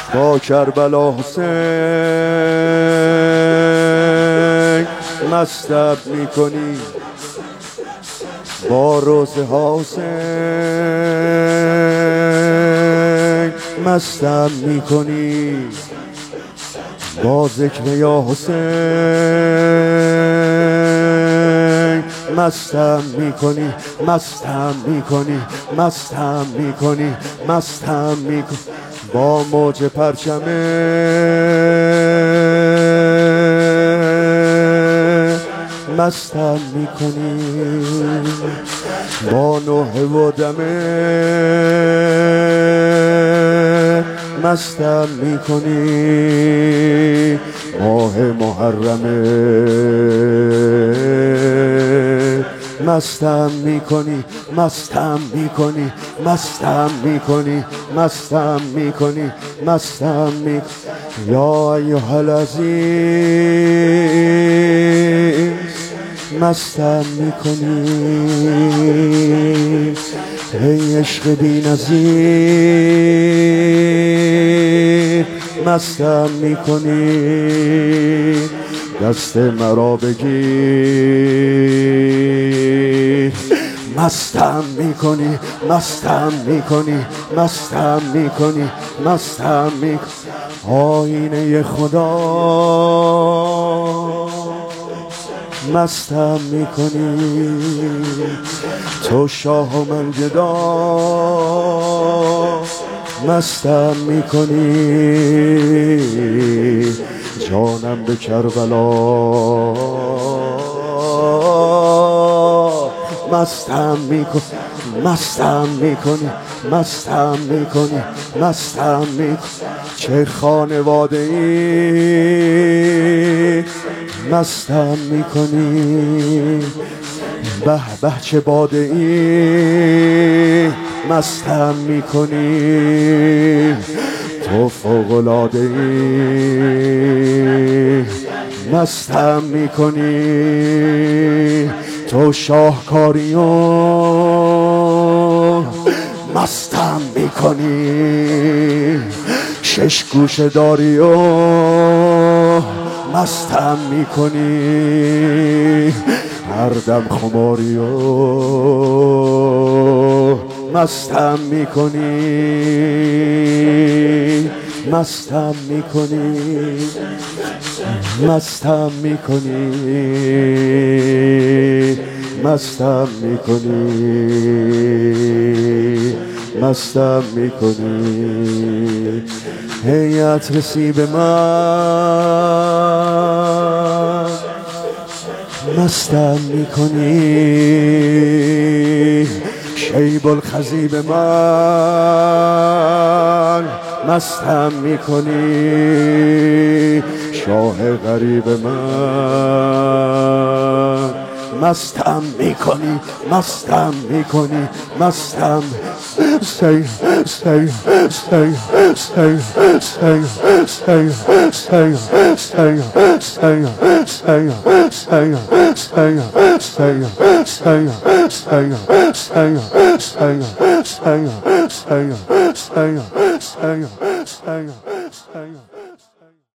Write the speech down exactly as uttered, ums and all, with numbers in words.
با کربلا حسین مستم میکنی، با روزه ها حسین مستم میکنی، با ذکر یا حسین مستم میکنی، مستم میکنی، مستم میکنی، مستم میکنی، با موج پرچمه مستم میکنی، با نوحه و دمه مستم میکنی، ماه محرمه مستم میکنی، مستم میکنی، مستم میکنی، مستم میکنی، مستم میکنی. یا ایها العزیز مستم میکنی، ای عشق بی نظیر مستم میکنی، دست مرا بگیر مستم میکنی، مستم میکنی، مستم میکنی، مستم میکنی. آینه خدا مستم میکنی، تو شاه و من گدا مستم میکنی، جانم به کربلا مستم میکنی، مستم میکنی، مستم میکنی، مستم میکنی. چه خانواده ای مستم میکنی، به به چه باده ای مستم میکنی، تو فوق‌العاده ای مستم میکنی، تو شاهکاریو مستم میکنی، شش گوشه داریو مستم میکنی، هر دم خماریو مستم میکنی، مستم میکنی، مستم میکنی، مستم میکنی، مستم میکنی. هیات رسی به من مستم میکنی، شیب الخزی به من مستم میکنی، شاه غریب من مستم میکنی، مستم میکنی، مستم سی سی سی سی سی سی سی سی سی سی